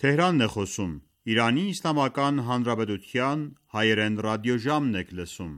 Թեհրանն է խոսում, Իրանի Իսլամական Հանրապետության հայերեն ռադիոժամն եք լսում։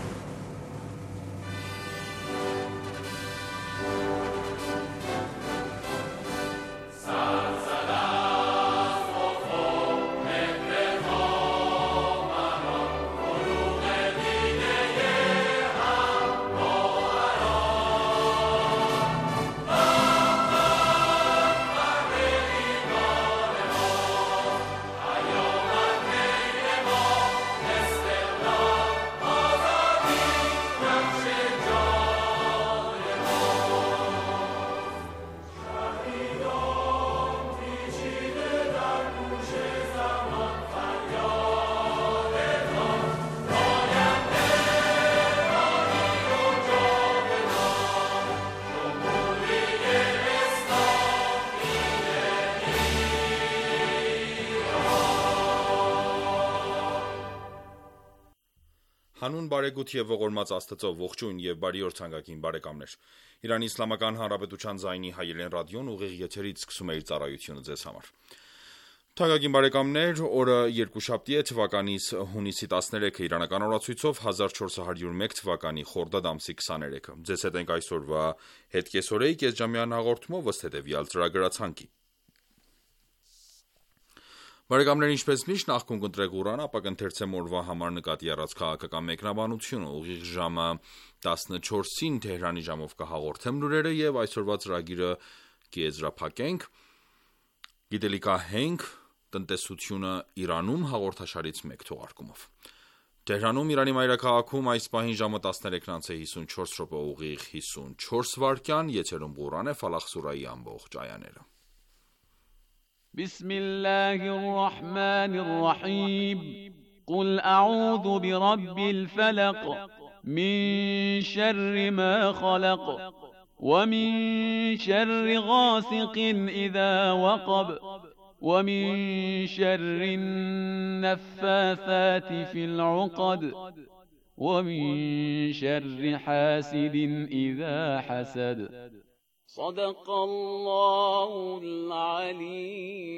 Հանուն բարեգութ և ողորմած Աստծո, ողջույն և բարի օր թանկագին բարեկամներ։ Իրանի Իսլամական Հանրապետության ձայնի հայերեն ռադիոն ուղիղ եթերից սկսում է իր ծառայությունը ձեզ համար։ Թանկագին բարեկամներ, օրը երկուշաբթի է, թվականից հունիսի 13-ը, իրանական օրացույցով 1401 թվականի խորդադ ամսի 23-ը։ Ձեզ հետ ենք այսօրվա հետկեսօրեի կեսժամյան հաղորդումով ըստ հետևյալ ծրագրացանկի։ Բարեկամներ, ինչպես միշտ, նախքան կընտրեք Ղուրանը, ապա կընթերցեմ օրվա համար նկատի առած քաղաքական մեկնաբանությունը, ուղիղ ժամը 14-ին Թեհրանի ժամով կհաղորդեմ լուրերը եւ այսօրվա ծրագիրը կեզրափակենք գիտելիքահենք տնտեսությունը Իրանում հաղորդաշարից մեկ թողարկումով։ Թեհրանում Իրանի մայրաքաղաքում այս պահին ժամը 13:54 րոպե ուղիղ 54 վայրկյան, եթերում Ղուրան է, Ֆալախ սուրայի ամբողջ այաները։ بسم الله الرحمن الرحيم قل أعوذ برب الفلق من شر ما خلق ومن شر غاسق إذا وقب ومن شر النفاثات في العقد ومن شر حاسد إذا حسد صدق الله العلي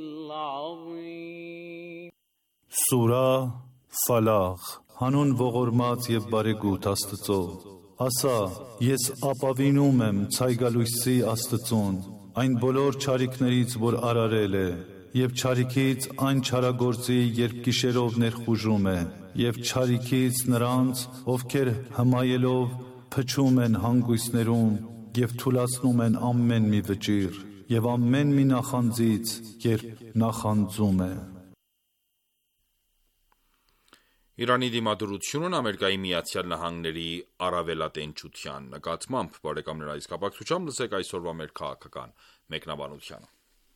العظيم Սուրա Ֆալաղ Հանուն ողորմած և բարեգութ Աստծո Ասա, ես ապավինում եմ ցայգալույսի Աստծուն, այն բոլոր չարիքներից, որ արարել է, և չարիքից այն չարագործի, երբ գիշերով ներխուժում է, և չարիքից նրանց, ովքեր հմայելով փչում են հանգույցներում և թուլացնում են ամեն մի վճիռ, և ամեն մի նախանձից, երբ նախանձում է։ Իրանի դիմադրությունն Ամերիկայի Միացյալ Նահանգների առավելատենչության նկատմամբ, բարեկամներ, այս կապակցությամբ լսեք այսօրվա մեր քաղաքական մեկնաբանությունը։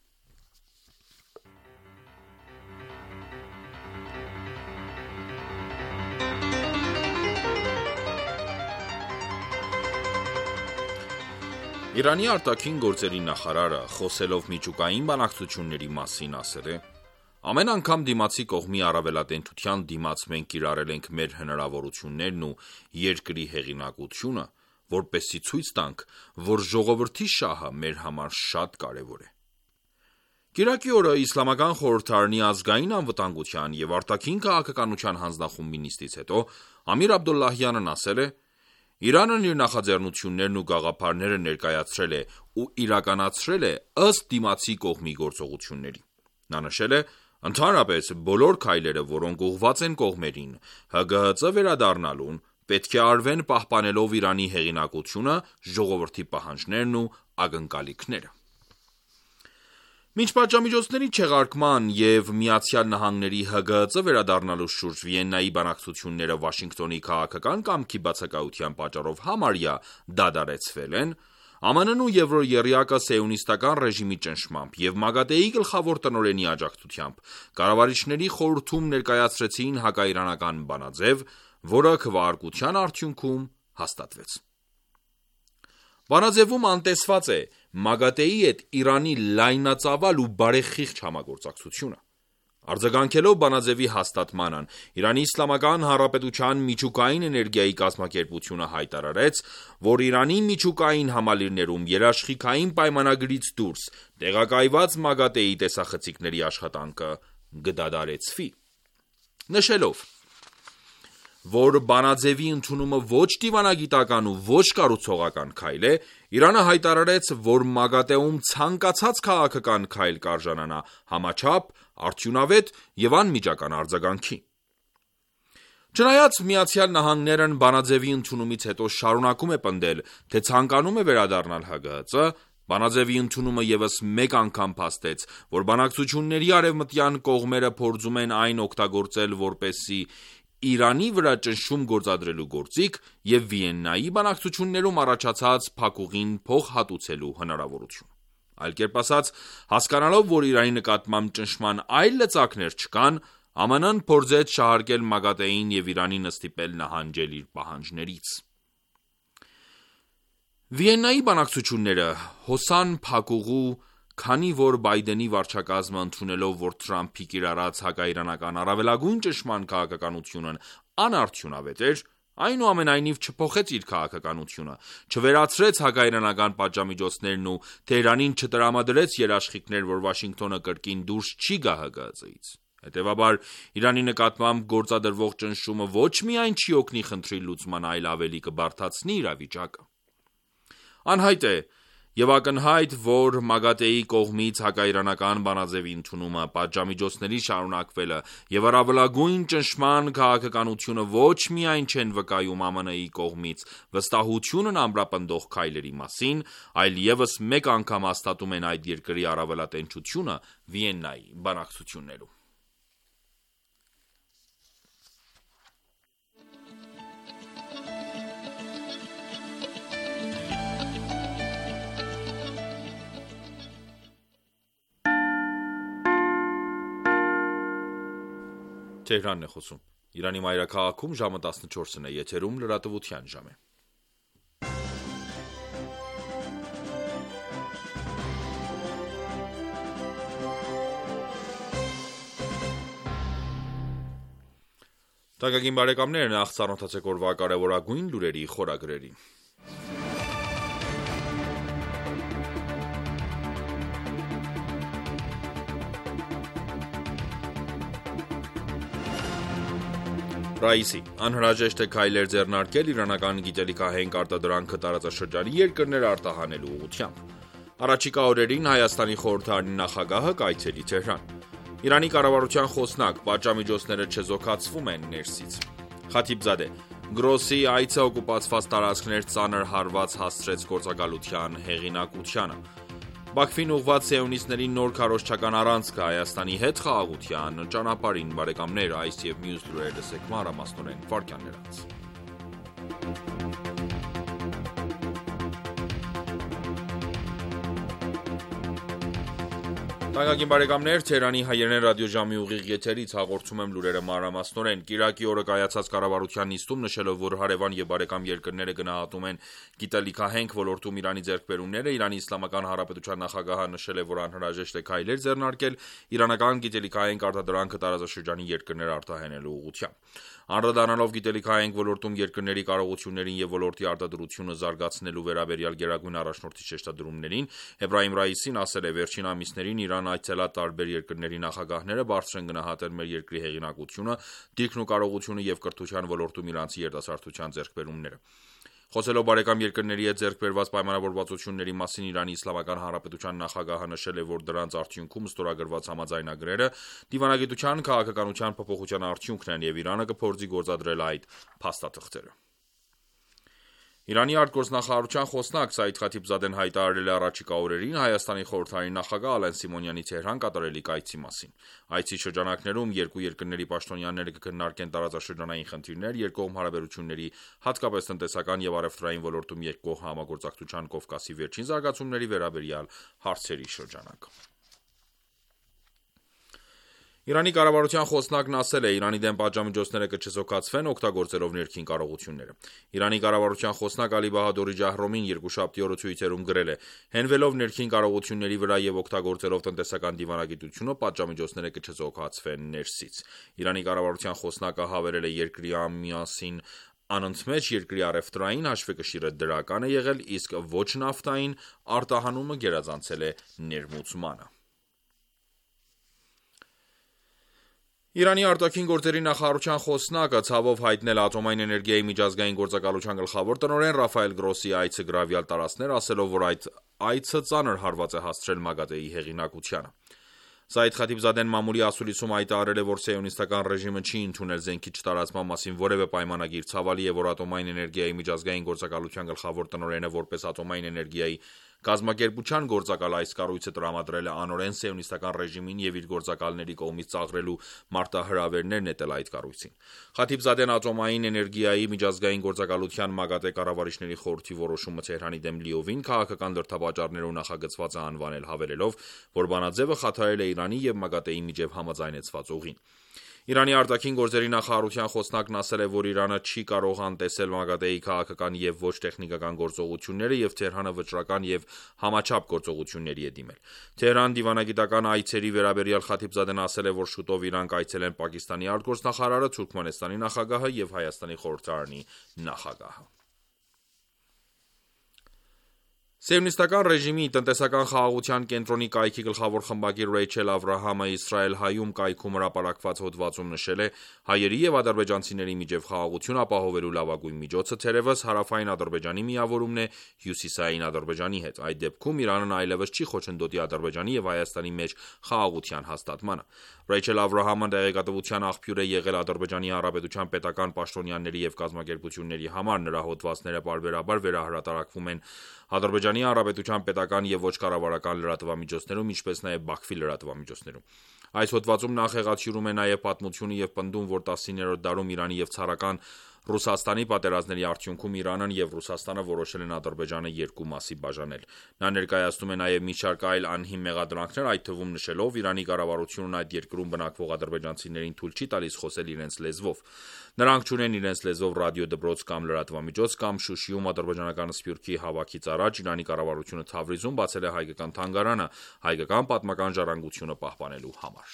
Իրանի արտաքին գործերի նախարարը, խոսելով միջուկային բանակցությունների մասին, ասել է. Ամեն անգամ դիմացի կողմի առավելատենչության դիմաց մենք կիրառել ենք մեր հնարավորություններն ու երկրի հեղինակությունը, որպեսզի ցույց տանք, որ ժողովրդի շահը մեր համար շատ կարևոր է։ Կիրակի օրը Իսլամական խորհրդարանի ազգային անվտանգության և արտաքին քաղաքականության հանձնախումբի նիստից հետո Ամիր Աբդոլլահյանն ասել է. Իրանն իր նախաձեռնություններն ու գաղափարները ներկայացրել է ու իրականացրել է ըստ դիմացի կողմի գործողությունների։ Նա նշել է. Ընդհանրապես բոլոր քայլերը, որոնք ուղղված են կողմերին, ՀԳՀԾ վերադառնալուն, պետք է արվեն պահպանելով Իրանի հեղինակությունը, ժողովրդի պահանջներն ու ակնկալիքները։ Մինչ պատժամիջոցների չեղարկման և Միացյալ Նահանգների ՀԳՀԾ վերադառնալու շուրջ Վիեննայի բանակցությունները Վաշինգտոնի քաղաքական կամքի բացակայության պատճառով համարյա դադարեցվել են, ԱՄՆ-ն ու Եվրոեռյակը սիոնիստական ռեժիմի ճնշմամբ և ՄԱԳԱՏԷ-ի գլխավոր տնօրենի աջակցությամբ կառավարիչների խորհրդում ներկայացրեցին հակաիրանական բանաձև, որը քվեարկության արդյունքում հաստատվեց։ Բանաձևում անտեսված է ՄԱԳԱՏԷ-ի հետ Իրանի լայնածավալ ու բարեխիղճ համագործակցությունը։ Արձագանքելով Բանաձևի հաստատմանն, Իրանի Իսլամական Հանրապետության միջուկային էներգիայի կազմակերպությունը հայտարարեց, որ Իրանի միջուկային համալիրներում երաշխիքային պայմանագրից դուրս տեղակայված ՄԱԳԱՏԷ-ի տեսախցիկների աշխատանքը կդադարեցվի, նշելով, որ Բանաձևի ընդունումը ոչ դիվանագիտական ու ոչ կառուցողական քայլ է, Իրանը հայտարարեց, որ ՄԱԳԱՏԷ-ում ցանկացած քաղաքական քայլ կարժանանա համաչափ, արդյունավետ եւ անմիջական արձագանքի։ Չնայած ԱՄՆ-ն Բանաձևի ընդունումից հետո շարունակում է պնդել, թե ցանկանում է վերադառնալ ՀԳՀԾ, Բանաձևի ընդունումը ևս մեկ անգամ փաստեց, որ բանակցությունների արևմտյան կողմերը փորձում են այն օգտագործել որպեսզի Իրանի վրա ճնշում գործադրելու գործիք եւ Վիեննայի բանակցություններում առաջացած փակուղին փոխհատուցելու հնարավորություն։ Այլ կերպ ասած, հասկանալով, որ Իրանի նկատմամբ ճնշման այլ լծակներ չկան, ԱՄՆ-ն փորձեց շահարկել ՄԱԳԱՏԷ-ին եւ Իրանին ստիպել նահանջել իր պահանջներից։ Վիեննայի բանակցությունները հոսան փակուղու, քանի որ Բայդենի վարչակազմը ընդունելով, որ Թրամփի կիրառած հակաիրանական առավելագույն ճնշման քաղաքականությունն անարդյունավետ էր, այնուամենայնիվ չփոխեց իր քաղաքականությունը, չվերացրեց հակաիրանական պատժամիջոցներն ու Թեհրանին չտրամադրեց երաշխիքներ, որ Վաշինգտոնը կրկին դուրս չի գա ՀԳՀԾ-ից։ Հետևաբար, Իրանի նկատմամբ գործադրվող ճնշումը ոչ միայն չի օգնի խնդրի լուծման, այլ ավելի կբարդացնի իրավիճակը։ Անհայտ է եւ ակնհայտ, որ ՄԱԳԱՏԷ-ի կողմից հակաիրանական Բանաձևի ընդունումը, պատժամիջոցների շարունակվելը եւ առավելագույն ճնշման քաղաքականությունը ոչ միայն չեն վկայում ԱՄՆ-ի կողմից վստահությունն ամրապնդող քայլերի մասին, այլ ևս մեկ անգամ հաստատում են այդ երկրի առավելատենչությունը Վիեննայի բանակցություններում։ Թեհրանն է խոսում։ Իրանի մայրաքաղաքում ժամը 14-ն է, եթերում լրատվության ժամ է։ Թանկագին բարեկամներ, նախ ծանոթացեք օրվա կարևորագույն լուրերի խորագրերին։ Ռաիսի, անհրաժեշտ է քայլեր ձեռնարկել իրանական գիտելիքահենք արտադրանքը տարածաշրջանի երկրներ արտահանելու ուղղությամբ։ Առաջիկա օրերին Հայաստանի խորհրդարանի նախագահը կայցելի Թեհրան։ Իրանի կառավարության խոսնակ, պատժամիջոցները չեզոքացվում են ներսից։ Խաթիբզադե, Գրոսի այցը օկուպացված տարածքներ ծանր հարված հասցրեց գործակալության հեղինակությանը։ Բաքվին ուղղված սիոնիստների նոր քարոզչական առանցքը Հայաստանի հետ խաղաղության ճանապարհին, բարեկամներ, այս եւ մյուս լուրերը լսեք մանրամասնորեն վարքյաններց։ Թանկագին բարեկամներ, Թեհրանի հայերեն ռադիոժամի ուղիղ եթերից հաղորդում եմ լուրերը մանրամասնորեն։ Կիրակի օրը կայացած կառավարության նիստում նշելով, որ հարևան եւ բարեկամ երկրները գնահատում են գիտելիքահենք ոլորտում Իրանի ձեռքբերումները, Իրանի Իսլամական Հանրապետության նախագահը նշել է, որ անհրաժեշտ է քայլեր ձեռնարկել իրանական գիտելիքահենք արտադրանքը տարածաշրջանի երկրներ արտահանելու ուղղությամբ։ Անդրադառնալով գիտելիքահենք ոլորտում երկրների կարողություններին եւ ոլորտի արտադրությունը զարգացնելու վերաբերյալ գերագույն առաջնորդի շեշտադրումներին, Էբրահիմ Ռաիսին ասել է, վերջին ամիսներին Իրան այցելած տարբեր երկրների նախագահները բարձր են գնահատել մեր երկրի հեղինակությունը, դիրքն ու կարողությունը եւ կրթության ոլորտում իրանցի երիտասարդության ձեռքբերումները։ Խոսելով բարեկամ երկրների հետ ձեռք բերված պայմանավորվածությունների մասին Իրանի Իսլամական Հանրապետության նախագահը նշել է, որ դրանց արդյունքում ստորագրված համաձայնագրերը դիվանագիտության քաղաքականության փոփոխության արդյունքն են եւ Իրանը կփորձի գործադրել այդ փաստաթղթերը։ Իրանի արտգործնախարարության խոսնակ Սաիդ Խաթիբզադեն հայտարարել է առաջիկա օրերին Հայաստանի խորհրդարանի նախագահ Ալեն Սիմոնյանի Թեհրան կատարելիք այցի մասին։ Այցի շրջանակներում երկու երկրների պաշտոնյաները կքննարկեն տարածաշրջանային խնդիրներ, երկկողմ հարաբերությունների, հատկապես տնտեսական եւ առևտրային ոլորտում երկկողմ համագործակցության Կովկասի վերջին զարգացումների վերաբերյալ հարցերի շրջանակում։ Իրանի կառավարության խոսնակն ասել է, Իրանի դեմ պատժամիջոցները կչեզոքացվեն օգտագործելով ներքին կարողությունները։ Իրանի կառավարության խոսնակ Ալի Բահադուրի Ջահրոմին երկուշաբթի օրը Twitter-ում գրել է. հենվելով ներքին կարողությունների վրա եւ օգտագործելով տնտեսական դիվանագիտությունը պատժամիջոցները կչեզոքացվեն ներսից։ Իրանի կառավարության խոսնակը հավելել է երկրի միասին անընդմեջ երկրի առևտրային հաշվեկշիռը դրական է եղել, իսկ ոչ նավթային արտահանումը գերազանցել է ներմուծմանը։ Իրանի արտաքին գործերի նախարարության խոսնակը ցավով հայտնել ատոմային էներգիայի միջազգային գործակալության գլխավոր տնօրեն Ռաֆայել Գրոսի այցը գրավյալ տարածքներ, ասելով, որ այդ այցը ծանր հարված է հասցրել ՄԱԳԱՏԷ-ի հեղինակությանը։ Սայիդ Խաթիբզադեն մամուլի ասուլիսում հայտարարել է, որ սիոնիստական ռեժիմը չի ընդունել զենքի չտարածման մասին որևէ պայմանագիր, ցավալի է, որ ատոմային էներգիայի միջազգային գործակալության գլխավոր տնօրենը որպես ատոմային էներգիայի կազմակերպության գործակալ այս կառույցը տրամադրել է անօրեն սիոնիստական ռեժիմին եւ իր գործակալների կողմից ծաղրելու մարտահրավերներ նետել այդ կառույցին։ Խաթիբզադեն ատոմային էներգիայի միջազգային գործակալության ՄԱԳԱՏԵ կառավարիչների խորհրդի որոշումը Թեհրանի դեմ լիովին քաղաքական դրդապատճառներով նախագծված է անվանել, հավելելով, որ բանաձևը խաթարել է Իրանի եւ ՄԱԳԱՏԵ-ի միջև համաձայնեցված ուղին։ Իրանի արտաքին գործերի նախարարության խոսնակն ասել է, որ Իրանը չի կարող անտեսել ՄԱԳԱՏԵ-ի քաղաքական եւ ոչ տեխնիկական գործողությունները եւ Թեհրանը վճռական եւ համաչափ գործողությունների է դիմել։ Թեհրան դիվանագիտական այցերի վերաբերյալ Խաթիբզադեն ասել է, որ շուտով իրան կայցելեն Պակիստանի արտգործնախարարը, Թուրքմենստանի նախագահը եւ Հայաստանի խորհրդարանի նախագահը։ Սիոնիստական ռեժիմի տնտեսական խաղաղության կենտրոնի կայքի գլխավոր խմբագիր Ռեյչել Ավրահամը Իսրայել-Հայում կայքում հրապարակված հոդվածում նշել է. հայերի եւ ադրբեջանցիների միջև խաղաղություն ապահովելու լավագույն միջոցը թերևս հարավային Ադրբեջանի միավորումն է հյուսիսային Ադրբեջանի հետ։ Այդ դեպքում Իրանն այլևս չի խոչընդոտի Ադրբեջանի եւ Հայաստանի մեջ խաղաղության հաստատմանը։ Ռեյչել Ավրահամը տեղեկատվության աղբյուր է եղել Ադրբեջանի Հանրապետության պետական պաշտոնյաների եւ կազմակերպությունների համար։ Նրա հոդվածները պարբերաբար վերահրատարակվում են Ադրբեջանի Հանրապետության պետական եւ ոչ կառավարական լրատվամիջոցներում, ինչպես նաեւ Բաքվի լրատվամիջոցներում։ Այս հոդվածում նա խեղաթյուրում է նաեւ պատմությունը եւ պնդում, որ 19-րդ դարում Իրանի եւ ցարական Ռուսաստանի պատերազմների արդյունքում Իրանն եւ Ռուսաստանը որոշել են Ադրբեջանը երկու մասի բաժանել։ Նա ներկայացնում է նաեւ մի շարք այլ անհիմն մեղադրանքներ, այդ թվում նշելով Իրանի կառավարությունն այդ երկրում բնակվող ադրբեջանցիներին թույլ չի տալիս խոսել իրենց լեզվով։ Նրանք չունեն իրենց լեզվով ռադիոդպրոց կամ լրատվամիջոց, կամ Շուշիում ադրբեջանական սփյուռքի հավաքից առաջ Իրանի կառավարությունը Թավրիզում բացել է հայկական թանգարանը հայկական պատմական ժառանգությունը պահպանելու համար։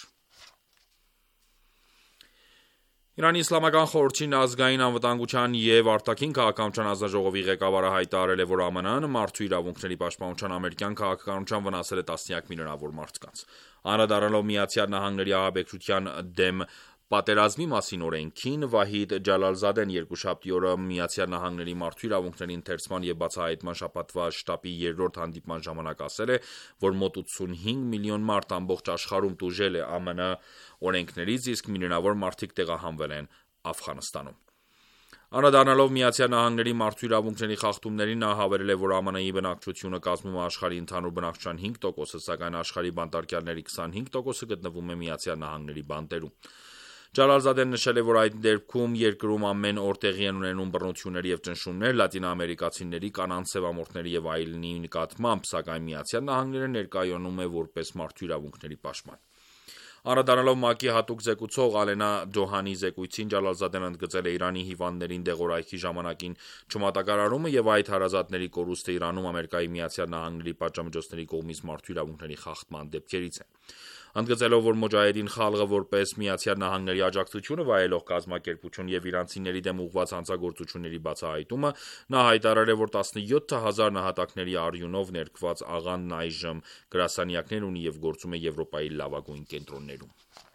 Իրանի Իսլամական խորհրդի ազգային անվտանգության եւ արտաքին քաղաքականության հանձնաժողովի ղեկավարը հայտարարել է, որ ԱՄՆ-ն մարդու իրավունքների պաշտպանության ամերիկյան քաղաքականության վնասել է տասնյակ միլիոնավոր մարդկանց։ Անդրադառնալով Միացյալ Նահանգների ահաբեկչության դեմ պատերազմի մասին օրենքին, Վահիդ Ջալալզադեն երկուշաբթի օրը Միացյալ Նահանգների մարդու իրավունքների ընթերցման եւ բացահայտման շաբաթվա շտաբի երրորդ հանդիպման ժամանակ ասել է, որ մոտ 85 միլիոն մարդ ամբողջ աշխարհում տուժել է ԱՄՆ օրենքներից, իսկ միլիոնավոր մարդիկ տեղահանվել են Աֆղանստանում։ Անդրադառնալով Միացյալ Նահանգների մարդու իրավունքների խախտումներին, նա հավելել է, որ ԱՄՆ-ի բնակչությունը կազմում է աշխարհի ընդհանուր բնակչության 5%, սակայն աշխարհի բանտարկյալների 25%-ը գտնվում է Միացյալ Նահանգների բանտերում։ Ջալալզադեն նշել է, որ այդ դեպքում երկրում ամեն օր տեղի են ունենում բռնություններ եւ ճնշումներ լատինաամերիկացիների, կանանց, սևամորթների եւ այլնի նկատմամբ, սակայն Միացյալ Նահանգները ներկայանում է որպես մարդու իրավունքների պաշտպան։ Անդրադառնալով ՄԱԿ-ի հատուկ զեկուցող Ալենա Ջոհանի զեկույցին, Ջալալզադեն ընդգծել է Իրանի հիվանդներին դեղորայքի ժամանակին չմատակարարումը եւ այդ հարազատների կորուստը Իրանում Ամերիկայի Միացյալ Նահանգների պատժամիջոցների կողմից մարդու իրավունքների խախտման դեպքերից է։ Ընդգծելով, որ Մոջահեդին Խալղը որպես Միացյալ Նահանգների աջակցությունը վայելող կազմակերպություն եւ իրանցիների դեմ ուղղված հանցագործությունների բացահայտումը, նա հայտարարել է, որ 17,000 նահատակների արյունով ներկված աղանդն այժմ գրասենյակներ ունի եւ գործում է Եվրոպայի լավագույն կենտրոններում։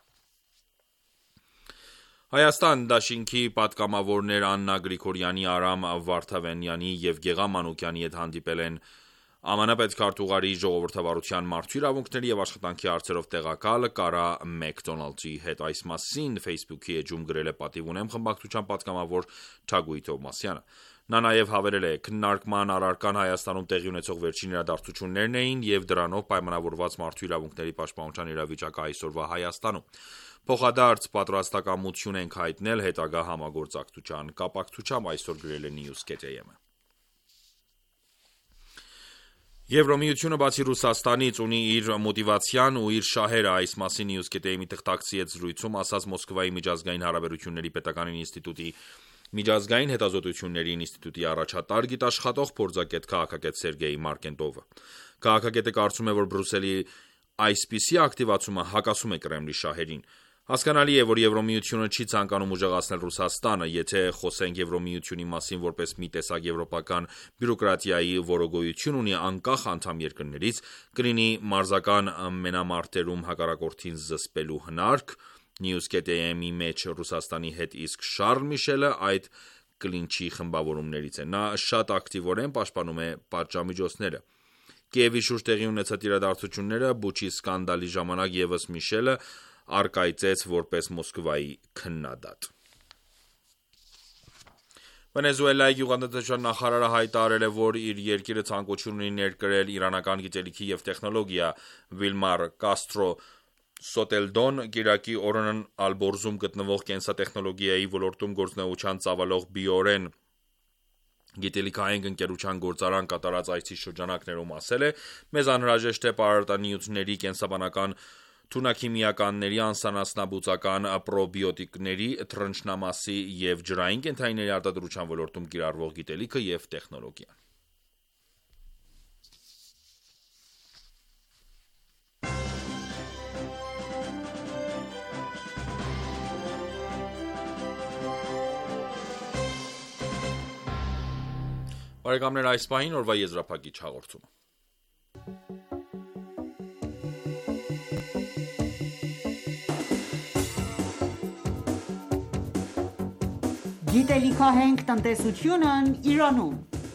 Հայաստան դաշինքի պատգամավորներ Աննա Գրիգորյանի, Արամ Վարդավենյանի եւ Գեգամ Մանուկյանի հետ հանդիպել են ԱՄՆ պետքարտուղարի ժողովրդավարության մարդու իրավունքների եւ աշխատանքի հարցերով տեղակալ Կարա Մեկդոնալդի հետ։ Այս մասին Facebook-ի էջում գրել է պատիվ ունեմ խմբակցության պատգամավոր Թագուհի Թովմասյանը։ Նա նաեւ հավելել է. քննարկման առարկան Հայաստանում տեղի ունեցող վերջին իրադարձություններն էին եւ դրանով պայմանավորված մարդու իրավունքների պաշտպանության իրավիճակը այսօրվա Հայաստանում։ Փոխադարձ պատրաստակամություն ենք հայտնել հետագա համագործակցության կապակցությամբ, այսօր գրել է News.am-ը։ Եվրոմիությունը բացի Ռուսաստանից ունի իր մոտիվացիան ու իր շահերը, այս մասին News.am-ի մի թղթակցի հետ զրույցում ասաց Մոսկվայի միջազգային հարաբերությունների պետական ինստիտուտի միջազգային հետազոտությունների ինստիտուտի առաջատար գիտաշխատող փորձագետ քաղաքագետ Սերգեյ Մարկենտովը։ Քաղաքագետը կարծում է, որ Բրյուսելի այսպիսի ակտիվացումը հակասում է Կրեմլի շահերին։ Հասկանալի է, որ Եվրոմիությունը չի ցանկանում ուժեղացնել Ռուսաստանը, եթե խոսենք Եվրոմիությունի մասին որպես մի տեսակ եվրոպական բյուրոկրատիայի որոգոյություն ունի անկախ անդամ երկրներից, կլինի մարզական մենամարտերում հակառակորդին զսպելու հնարք։ News.am-ի մեջ Ռուսաստանի հետ իսկ Շարլ Միշելը այդ կլինչի խմբավորումներից է։ Նա շատ ակտիվորեն պաշտպանում է պատժամիջոցները։ Կիևի շուրջ տեղի ունեցած իրադարձությունները Բուչի սկանդալի ժամանակ ևս Միշելը արկայծեց որպես Մոսկվայի քննադատ։ Վենեսուելայի գյուղատնտեսության նախարարը հայտարարել է, որ իր երկիրը ցանկություն ունի ներկրել իրանական գիտելիքի և տեխնոլոգիա։ Վիլմար Կաստրո Սոտելդոն կիրակի օրն Ալբորզում գտնվող կենսատեխնոլոգիայի ոլորտում գործունեություն ծավալող Բիորեն գիտելիքահենք ընկերության գործարան կատարած այցի շրջանակներում ասել է. «Մեզ անհրաժեշտ է պարարտանյութերի, կենսաբանական թունաքիմիականների, անսանձնաբուծական պրոբիոտիկների, թռչնամասի և ջրային կենդանիների արտադրության ոլորտում կիրառվող գիտելիքը և տեխնոլոգիան»։ Բարեկամներ, այս պահին օրվա եզրափակիչ հաղորդումը։ Գիտելիքահենք տնտեսությունն Իրանում։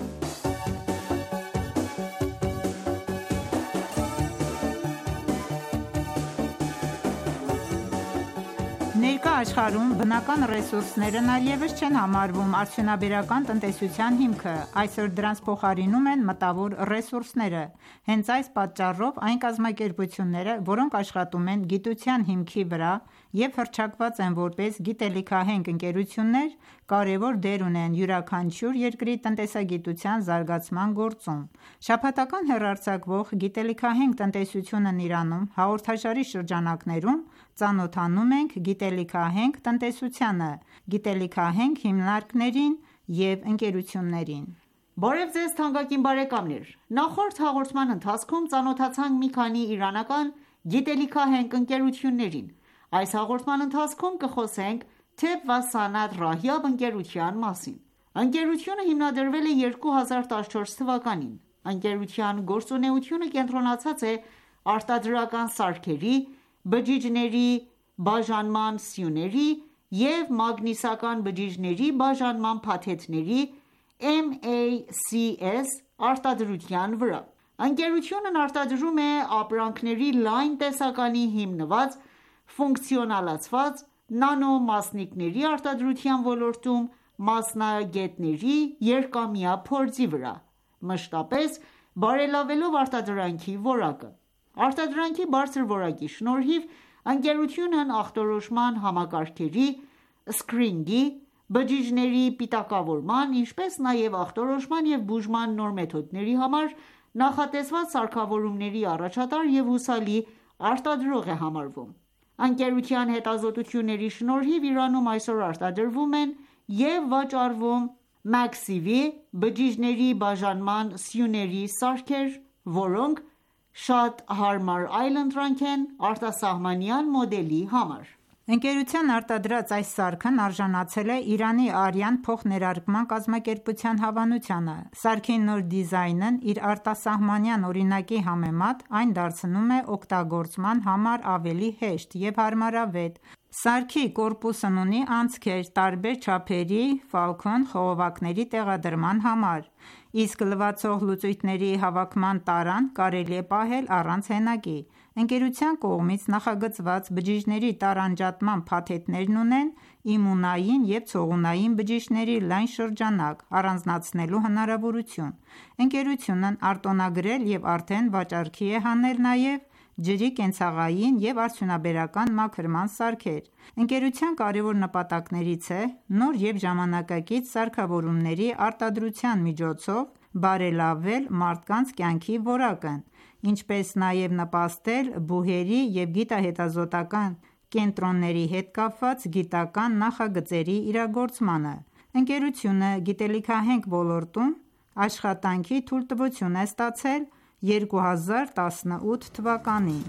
Ներկա աշխարհում բնական ռեսուրսներն այլևս չեն համարվում արդյունաբերական տնտեսության հիմքը, այսօր դրանց փոխարինում են մտավոր ռեսուրսները։ Հենց այս պատճառով այն կազմակերպությունները, որոնք աշխատում են գիտության հիմքի վրա և հռչակված են որպես գիտելիքահենք ընկերություններ, կարևոր դեր ունեն յուրաքանչյուր երկրի տնտեսագիտության զարգացման գործում։ Շաբաթական հեռարձակվող «Գիտելիքահենք տնտեսությունն Իրանում» հաղորդաշարի շրջանակներում ծանոթանում ենք գիտելիքահենք տնտեսությանը, գիտելիքահենք հիմնարկներին և ընկերություններին։ Բարև ձեզ թանկագին բարեկամներ։ Նախորդ հաղորդման ընթացքում ծանոթացանք մի քանի իրանական գիտելիքահենք ընկերություններին։ Այս հաղորդման ընթացքում կխոսենք Թեբ Վա Սանաթ Ռահյաբ ընկերության մասին։ Ընկերությունը հիմնադրվել է 2014 թվականին։ Ընկերության գործունեությունը կենտրոնացած է արտադրական սարքերի, բջիջների բաժանման սյուների և մագնիսական բջիջների բաժանման փաթեթների MACS արտադրության վրա։ Ընկերությունն արտադրում է ապրանքների լայն տեսականի հիմնված ֆունկցիոնալացված նանոմասնիկների արտադրության ոլորտում մասնագետների երկամյա փորձի վրա, մշտապես բարելավելով արտադրանքի որակը։ Արտադրանքի բարձր որակի շնորհիվ ընկերությունն ախտորոշման համակարգերի, սքրինինգի, բջիջների պիտակավորման, ինչպես նաև ախտորոշման և բուժման նոր մեթոդների համար նախատեսված սարքավորումների առաջատար և հուսալի արտադրող է համարվում։ Ընկերության հետազոտությունների շնորհիվ Իրանում այսօր արտադրվում են և վաճառվում Maxivի բջիջների բաժանման սյուների սարքեր, որոնք շատ հարմար այլընտրանք են արտասահմանյան մոդելի համար։ Ընկերության արտադրած այս սարքն արժանացել է Իրանի արյան փոխներարկման կազմակերպության հավանությանը։ Սարքի նոր դիզայնն իր արտասահմանյան օրինակի համեմատ այն դարձնում է օգտագործման համար ավելի հեշտ և հարմարավետ։ Սարքի կորպուսն ունի անցքեր տարբեր չափերի Falcon խողովակների տեղադրման համար, իսկ լվացող լուծույթների հավաքման տարան կարելի է պահել առանց հենակի։ Ընկերության կողմից նախագծված բջիջների տարանջատման փաթեթներն ունեն իմունային և ցողունային բջիջների լայն շրջանակ առանձնացնելու հնարավորություն։ Ընկերությունն արտոնագրել և արդեն վաճառքի է հանել նաև ջրի կենցաղային և արդյունաբերական մաքրման սարքեր։ Ընկերության կարևոր նպատակներից է նոր և ժամանակակից սարքավորումների արտադրության միջոցով բարելավել մարդկանց կյանքի որակն, ինչպես նաև նպաստել բուհերի և գիտահետազոտական կենտրոնների հետ կապված գիտական նախագծերի իրագործմանը։ Ընկերությունը գիտելիքահենք ոլորտում աշխատանքի թույլտվություն է ստացել 2018 թվականին։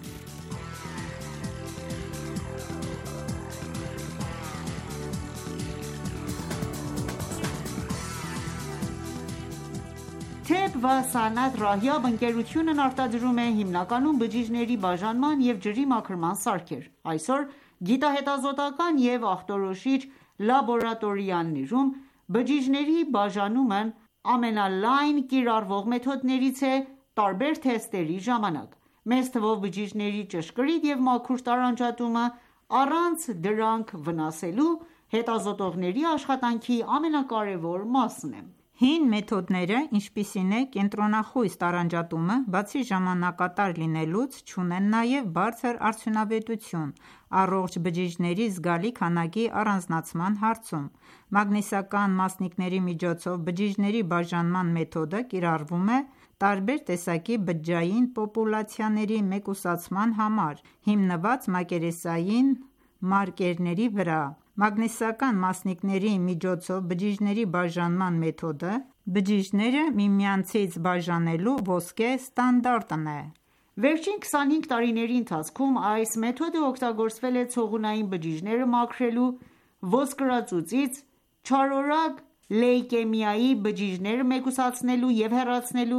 Թեբ վա Սանաթ Ռահյաբ ընկերությունն արտադրում է հիմնականում բջիջների բաժանման և ջրի մաքրման սարքեր։ Այսօր գիտահետազոտական և աղտոտիչ լաբորատորիաներում բջիջների բաժանումն ամենալայն կիրառվող մեթոդներից է տարբեր թեստերի ժամանակ։ Մեծ թվով բջիջների ճշգրիտ և մաքուր տարանջատումը առանց դրանք վնասելու հետազոտողների աշխատանքի ամենակարևոր մասն է։ Հին մեթոդները, ինչպիսին է կենտրոնախույս տարանջատումը, բացի ժամանակատար լինելուց, չունեն նաև բարձր արդյունավետություն առողջ բջիջների զգալի քանակի առանձնացման հարցում։ Մագնիսական մասնիկների միջոցով բջիջների բաժանման մեթոդը կիրառվում է տարբեր տեսակի բջջային պոպուլյացիաների մեկուսացման համար՝ հիմնված մակերեսային մարկերների վրա։ Մագնիսական մասնիկների միջոցով բջիջների բաժանման մեթոդը բջիջները միմյանցից բաժանելու ոսկե ստանդարտն է։ Վերջին 25 տարիների ընթացքում այս մեթոդը օգտագործվել է ցողունային բջիջները մաքրելու, ոսկրածուծից չարորակ լեյկեմիայի բջիջները մեկուսացնելու և հեռացնելու,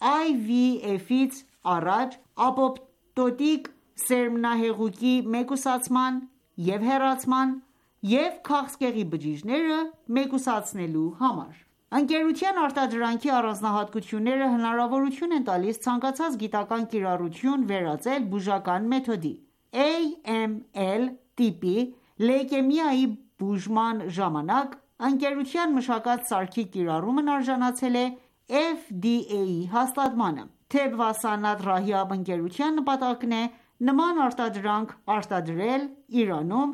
IVF-ից առաջ ապոպտոտիկ սերմնահեղուկի մեկուսացման և հեռացման և քաղցկեղի բջիջները մեկուսացնելու համար։ Ընկերության արտադրանքի առանձնահատկությունները հնարավորություն են տալիս ցանկացած գիտական կիրառություն վերածել բուժական մեթոդի։ AML տիպի լեյկեմիայի բուժման ժամանակ ընկերության մշակած սարքի կիրառումն արժանացել է FDA-ի հաստատմանը։ Թեբ վա Սանաթ Ռահյաբ ընկերության նպատակն է նման արտադրանք արտադրել Իրանում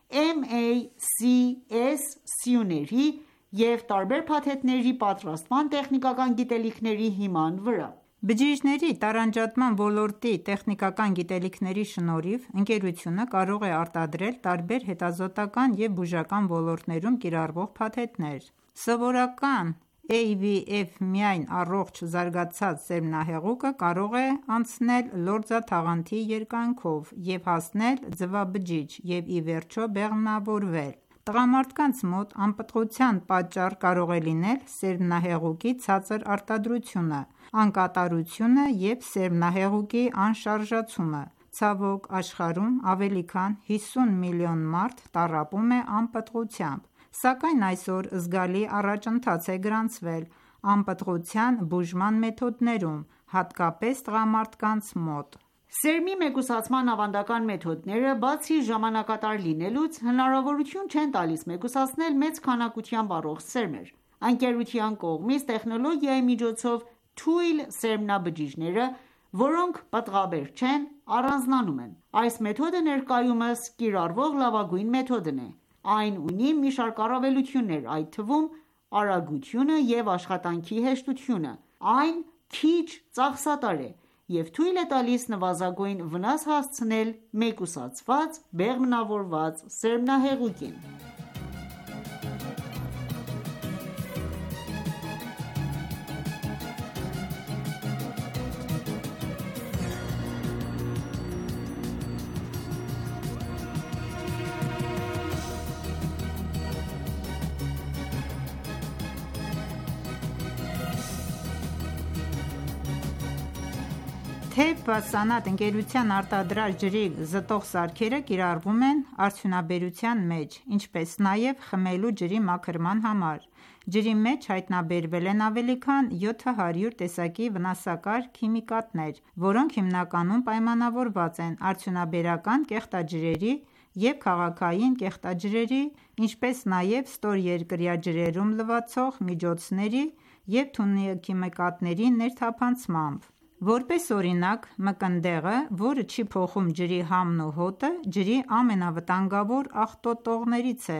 MACS սյուների և տարբեր փաթեթների պատրաստման տեխնիկական գիտելիքների հիման վրա։ Բջիջների տարանջատման ոլորտի տեխնիկական գիտելիքների շնորհիվ ընկերությունը կարող է արտադրել տարբեր հետազոտական և բուժական ոլորտներում կիրառվող փաթեթներ։ Սովորական AVF-միայն առողջ զարգացած սերմնահեղուկը կարող է անցնել լորձաթաղանթի երկայնքով և հասնել ձվաբջիջ և ի վերջո բեղմնավորվել։ Տղամարդկանց մոտ անպտղության պատճառ կարող է լինել սերմնահեղուկի ցածր արտադրությունը, անկատարությունը և սերմնահեղուկի անշարժացումը։ Ցավոք, աշխարհում ավելի քան 50 միլիոն մարդ տառապում է անպտղությամբ, սակայն այսօր զգալի առաջընթաց է գրանցվել անպտղության բուժման մեթոդներում, հատկապես տղամարդկանց մոտ։ Սերմի մեկուսացման ավանդական մեթոդները, բացի ժամանակատար լինելուց, հնարավորություն չեն տալիս մեկուսացնել մեծ քանակությամբ առողջ սերմեր։ Ընկերության կողմից տեխնոլոգիայի միջոցով թույլ սերմնաբջիջները, որոնք պտղաբեր չեն, առանձնանում են։ Այս մեթոդը ներկայումս կիրառվող լավագույն մեթոդն է։ Այն ունի մի շարք առավելություններ, այդ թվում արագությունը և աշխատանքի հեշտությունը։ Այն քիչ ծախսատար է և թույլ է տալիս նվազագույն վնաս հասցնել մեկուսացված, բեղմնավորված սերմնահեղուկին։ Թեբ վա Սանաթ ընկերության արտադրած ջրի զտող սարքերը կիրառվում են արդյունաբերության մեջ, ինչպես նաև խմելու ջրի մաքրման համար։ Ջրի մեջ հայտնաբերվել են ավելի քան 700 տեսակի վնասակար քիմիկատներ, որոնք հիմնականում պայմանավորված են արդյունաբերական կեղտաջրերի և քաղաքային կեղտաջրերի, ինչպես նաև ստորերկրյա ջրերում լվացող միջոցների և թունաքիմիկատների ներթափանցմամբ։ Որպես օրինակ, մկնդեղը, որը չի փոխում ջրի համն ու հոտը, ջրի ամենավտանգավոր աղտոտողներից է։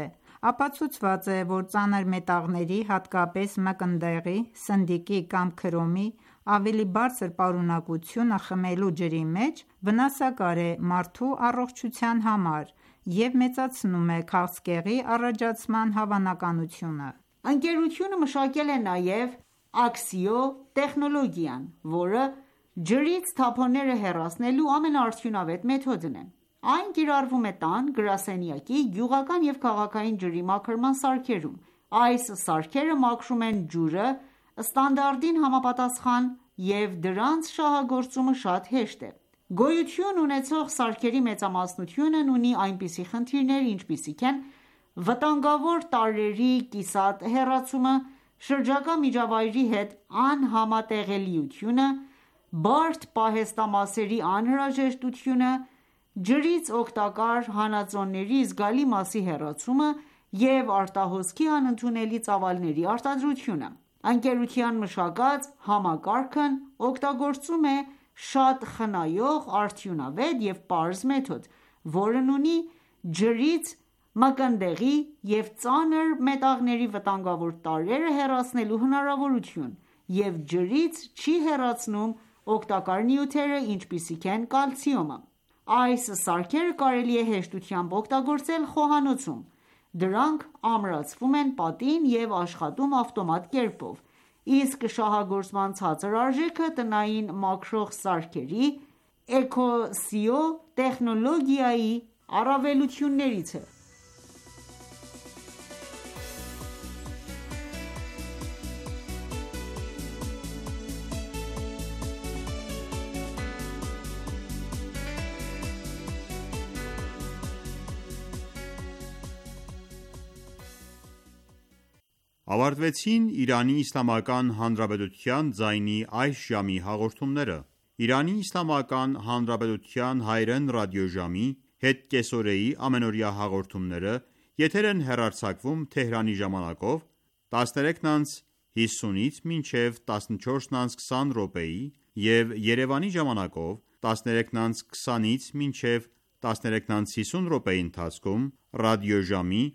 ապացուցված է, որ ծանր մետաղների, հատկապես մկնդեղի, սնդիկի կամ քրոմի ավելի բարձր պարունակությունը խմելու ջրի մեջ վնասակար է մարդու առողջության համար և մեծացնում է քաղցկեղի առաջացման հավանականությունը։ Ընկերությունը մշակել է նաև Axio տեխնոլոգիան, որը ջրից թափոնները հեռացնելու ամենաարդյունավետ մեթոդն է։ Այն կիրառվում է տան, գրասենյակի, գյուղական և քաղաքային ջրի մաքրման սարքերում։ Այս սարքերը մաքրում են ջուրը ստանդարտին համապատասխան և դրանց շահագործումը շատ հեշտ է։ Գոյություն ունեցող սարքերի մեծամասնությունն ունի այնպիսի խնդիրներ, ինչպիսիք են վտանգավոր տարրերի կիսատ հեռացումը, շրջակա միջավայրի հետ անհամատեղելիությունը, բարդ պահեստամասերի անհրաժեշտությունը, ջրից օգտակար հանածոների զգալի մասի հեռացումը և արտահոսքի անընդունելի ծավալների արտադրությունը։ Ընկերության մշակած համակարգն օգտագործում է շատ խնայող, արդյունավետ և պարզ մեթոդ, որն ունի ջրից մկնդեղի և ծանր մետաղների վտանգավոր տարրերը հեռացնելու հնարավորություն և ջրից չի հեռացնում օգտակար նյութերը, ինչպիսիք են կալցիումը։ Այս սարքերը կարելի է հեշտությամբ օգտագործել խոհանոցում։ Դրանք ամրացվում են պատին և աշխատում ավտոմատ կերպով, իսկ շահագործման ցածր արժեքը տնային մաքրող սարքերի Ecosio տեխնոլոգիայի առավելություններից է։ Ավարտվեցին Իրանի Իսլամական Հանրապետության ձայնի այս ժամի հաղորդումները։ Իրանի Իսլամական Հանրապետության հայրեն ռադիոժամի հետկեսօրեի ամենօրյա հաղորդումները եթեր են հեռարձակվում Թեհրանի ժամանակով 13:50-ից մինչև 14:20 րոպեի և Երևանի ժամանակով 13:20-ից մինչև 13:50 րոպեի ընթացքում ռադիոժամի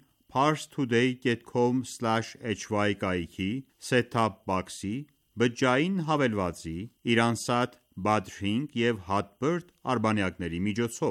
parstoday.com/hy կայքի set-top box-ի, բջջային հավելվածի, Iransat Badrink և Hotbird արբանյակների միջոցով։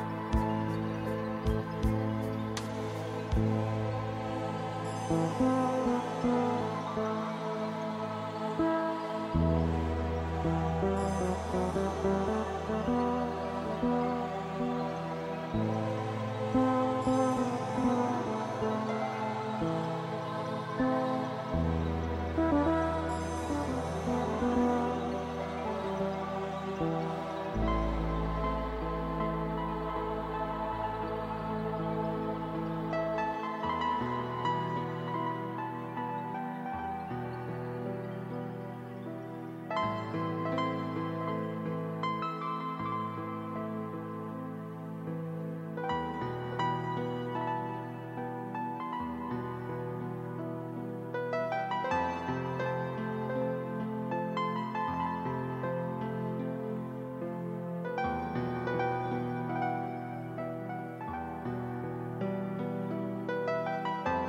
Thank you.